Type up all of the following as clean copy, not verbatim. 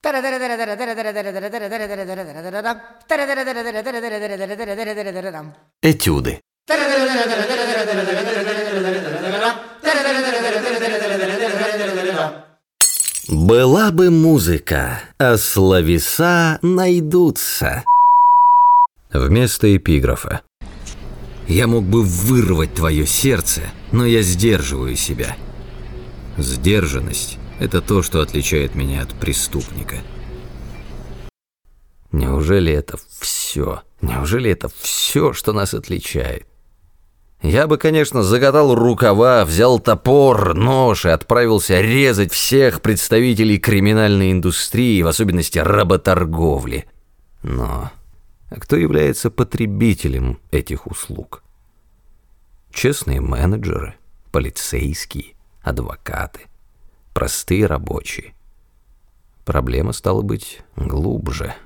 Этюды. Была бы музыка, а словеса найдутся. Вместо эпиграфа. Я мог бы вырвать твое сердце, но я сдерживаю себя. Сдержанность – это то, что отличает меня от преступника. Неужели это все? Неужели это все, что нас отличает? Я бы, конечно, закатал рукава, взял топор, нож и отправился резать всех представителей криминальной индустрии, в особенности работорговли. Но кто является потребителем этих услуг? Честные менеджеры, полицейские, адвокаты, простые рабочие. Проблема стала быть глубже.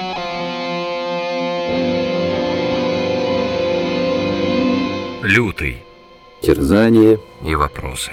Лютый. Терзание и вопросы.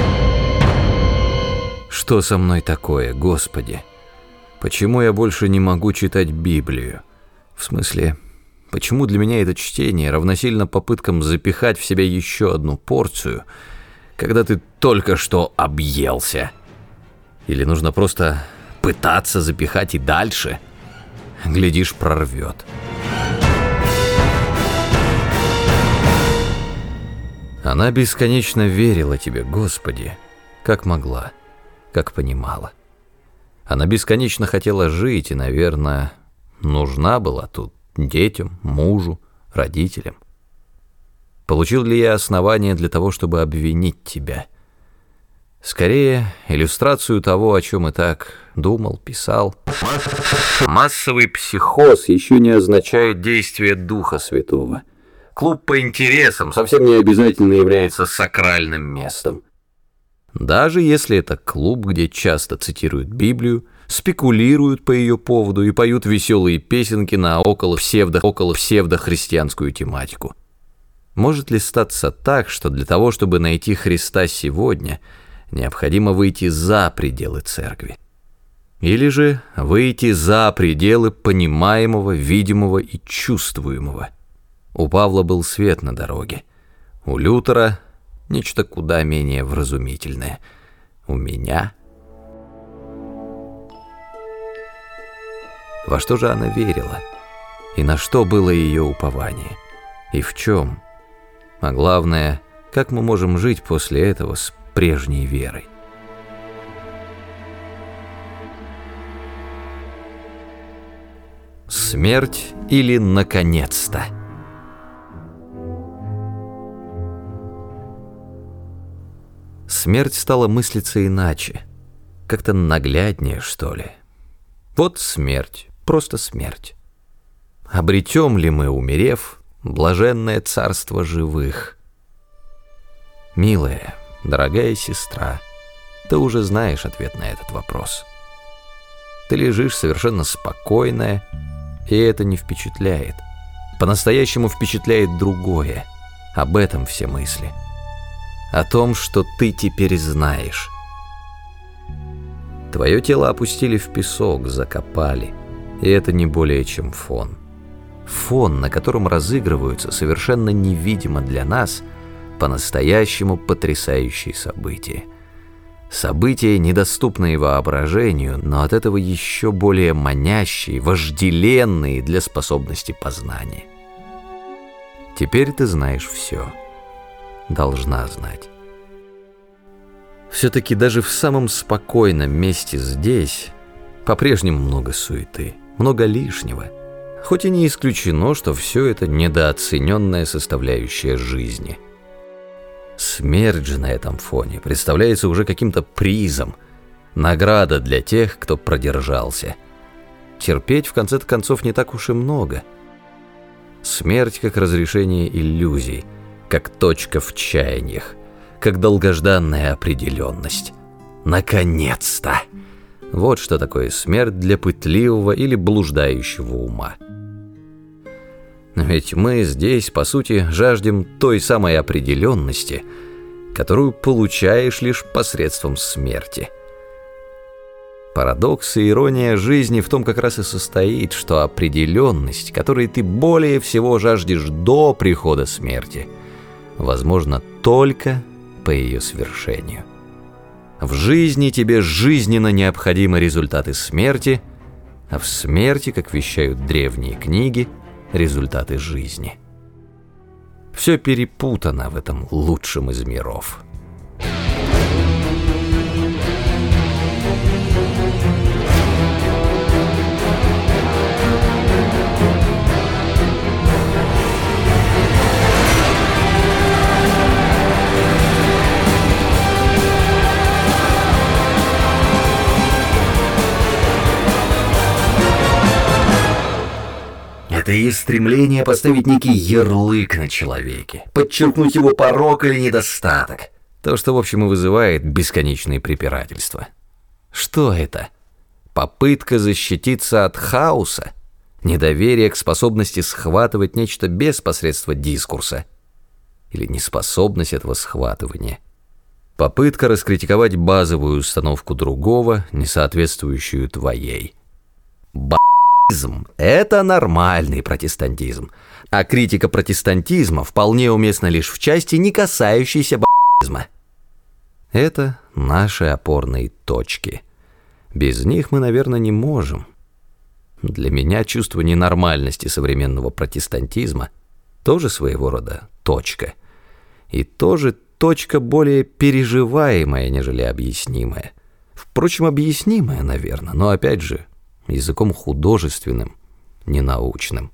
Что со мной такое, Господи? Почему я больше не могу читать Библию? В смысле, почему для меня это чтение равносильно попыткам запихать в себя еще одну порцию, когда ты только что объелся? Или нужно просто пытаться запихать и дальше? Глядишь, прорвет. Она бесконечно верила тебе, Господи, как могла, как понимала. Она бесконечно хотела жить и, наверное, нужна была тут детям, мужу, родителям. Получил ли я основания для того, чтобы обвинить тебя? Скорее, иллюстрацию того, о чем и так думал, писал. Массовый психоз еще не означает действие Духа Святого. Клуб по интересам совсем не обязательно является сакральным местом. Даже если это клуб, где часто цитируют Библию, спекулируют по ее поводу и поют веселые песенки на около псевдохристианскую тематику. Может ли статься так, что для того, чтобы найти Христа сегодня, необходимо выйти за пределы церкви? Или же выйти за пределы понимаемого, видимого и чувствуемого? У Павла был свет на дороге. У Лютера нечто куда менее вразумительное. У меня... Во что же она верила? И на что было ее упование? И в чем? А главное, как мы можем жить после этого с прежней верой? Смерть или наконец-то? Смерть стала мыслиться иначе, как-то нагляднее, что ли. Вот смерть, просто смерть. Обретем ли мы, умерев, блаженное царство живых? Милая, дорогая сестра, ты уже знаешь ответ на этот вопрос. Ты лежишь совершенно спокойная, и это не впечатляет. По-настоящему впечатляет другое. Об этом все мысли. О том, что ты теперь знаешь. Твое тело опустили в песок, закопали, и это не более чем фон. Фон, на котором разыгрываются совершенно невидимо для нас по-настоящему потрясающие события. События, недоступные воображению, но от этого еще более манящие, вожделенные для способности познания. Теперь ты знаешь все. Должна знать. Все-таки даже в самом спокойном месте здесь по-прежнему много суеты, много лишнего, хоть и не исключено, что все это недооцененная составляющая жизни. Смерть же на этом фоне представляется уже каким-то призом, награда для тех, кто продержался. Терпеть в конце концов не так уж и много. Смерть как разрешение иллюзий, как точка в чаяниях, как долгожданная определенность. Наконец-то! Вот что такое смерть для пытливого или блуждающего ума. Но ведь мы здесь, по сути, жаждем той самой определенности, которую получаешь лишь посредством смерти. Парадокс и ирония жизни в том как раз и состоит, что определенность, которой ты более всего жаждешь до прихода смерти, возможно только по ее свершению. В жизни тебе жизненно необходимы результаты смерти, а в смерти, как вещают древние книги, результаты жизни. Все перепутано в этом лучшем из миров. Это и стремление поставить некий ярлык на человеке, подчеркнуть его порок или недостаток. То, что в общем и вызывает бесконечные препирательства. Что это? Попытка защититься от хаоса? Недоверие к способности схватывать нечто без посредства дискурса? Или неспособность этого схватывания? Попытка раскритиковать базовую установку другого, не соответствующую твоей. Это нормальный протестантизм, а критика протестантизма вполне уместна лишь в части, не касающейся б***изма. Это наши опорные точки. Без них мы, наверное, не можем. Для меня чувство ненормальности современного протестантизма тоже своего рода точка. И тоже точка более переживаемая, нежели объяснимая. Впрочем, объяснимая, наверное, но опять же, языком художественным, не научным.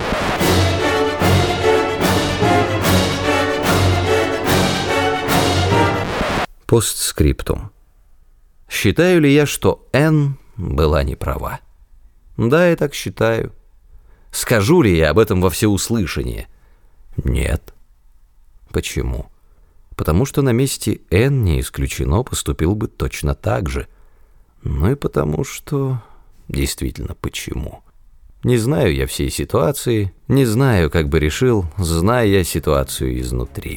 Постскриптум. Считаю ли я, что Н была не права? Да, я так считаю. Скажу ли я об этом во всеуслышание? Нет. Почему? Потому что на месте Н не исключено поступил бы точно так же. Ну и потому что... Действительно, почему? Не знаю я всей ситуации, не знаю, как бы решил, зная я ситуацию изнутри.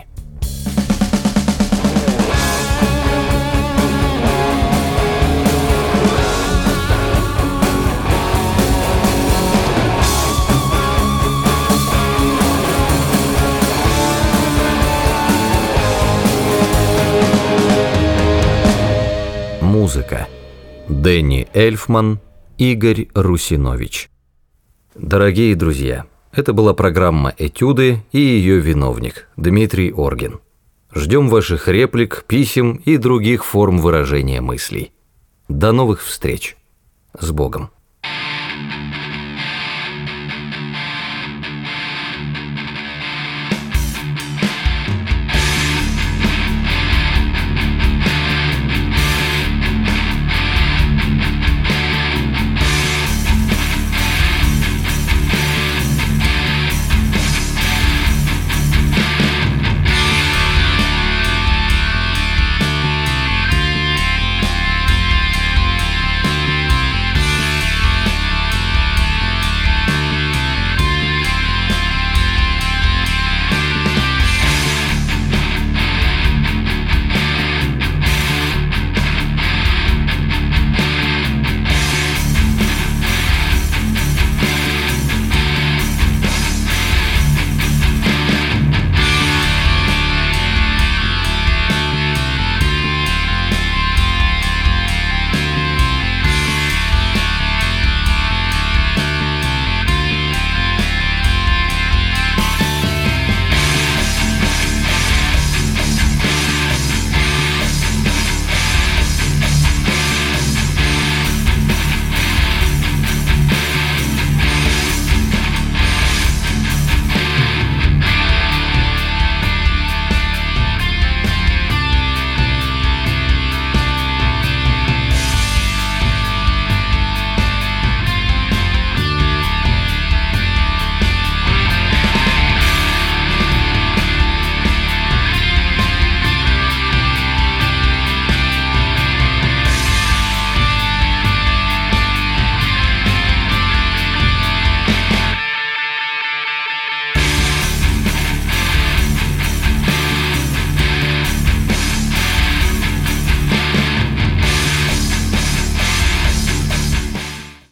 Музыка. Дэнни Эльфман, Игорь Русинович. Дорогие друзья, это была программа «Этюды» и ее виновник Дмитрий Оргин. Ждем ваших реплик, писем и других форм выражения мыслей. До новых встреч. С Богом.